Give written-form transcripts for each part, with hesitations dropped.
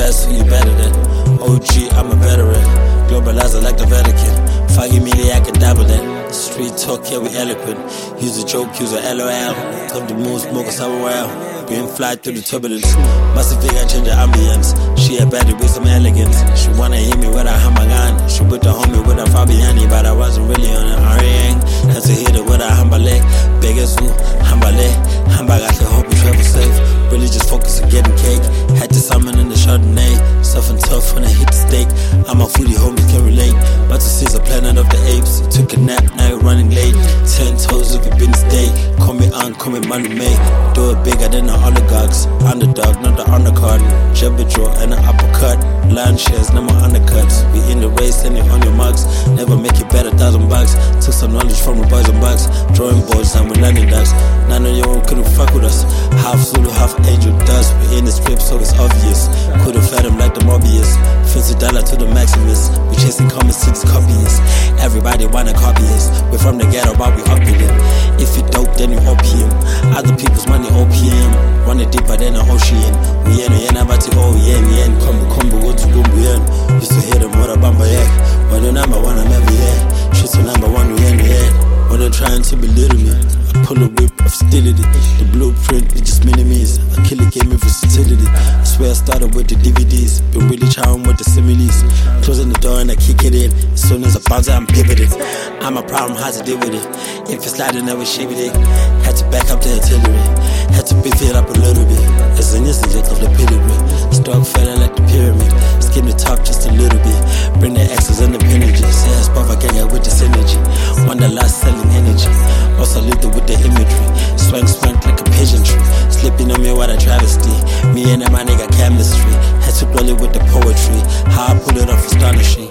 ass, who you better than? OG, I'm a veteran. Globalizer like the Vatican. Foggy media, I can dabble that. Street talk, yeah, we eloquent. Use a joke, use a LOL. Come to moon, smoke a somewhere. Green fly through the turbulence. Massive figure, change the ambience. She a baddie with some elegance. She wanna hear me with a hamagan. She put the homie with a Fabiani, but I wasn't really on an RAN. Had to hit her with a hambale. Beggars who hambale. Hambaga, I hope you travel safe. Really just focus on getting cake. Had to summon in the Chardonnay. Something tough when I hit the steak. I'm a foodie, homies can relate. But to see the planet of the apes. Took a nap, now you're running late. 10 toes if you've been stay. Call me on, call me money mate. Do it bigger than the oligarchs. Underdog, not the undercard. Jabba draw and an uppercut. Lion shares, no more undercuts. We in the race, sending on your mugs. Never make it better, $1,000. Took some knowledge from the boys and bugs. Drawing boards and we're learning ducks. None of you couldn't fuck with us. Half Zulu, half angel dust. We in the script, so it's obvious. Could've fed them like the Mobius. $50 to the Maximus. We chasing comments to these copyists. Everybody wanna copy us. We're from the ghetto, but we opulent. If you dope, then you opium. Other people's money OPM. Running deeper than the ocean. We ain't about to go, yen. Combo, go to Gumbu, yen. Used to hear them, what a bamba, yeah. When the number one, I'm every year. She's the number one, we ain't yet. When they're trying to belittle me, I pull a whip of hostility. The blueprint, it just mini-me's. A killer gave me versatility. I swear I started with the DVDs. Been really trying with the similes. Closing the door and I kick it in. As soon as I bounce it, I'm pivoted. I'm a problem, how to deal with it. If it's sliding, I will shave it. Had to back up the artillery. Had to beef it up a little bit. As an instinct of the pedigree. Stock fella like the pyramid. Skim the top just a little bit. Bring the X's and the appendages. Yeah, spot I gang out with the synergy. One the last selling energy. Also lethal with the imagery. Swang like a pigeon tree. Slipping on me what a travesty. Me and my nigga chemistry. Had to roll it with the poetry. How I pull it off astonishing.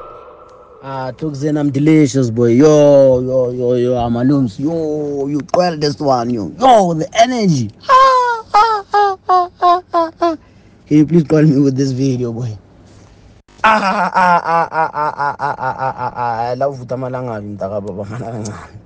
Tuxen, I'm delicious, boy. Yo, I'm a looms. Yo, you twirl this one, yo, the energy. Can you please call me with this video, boy? I love Utamalangan.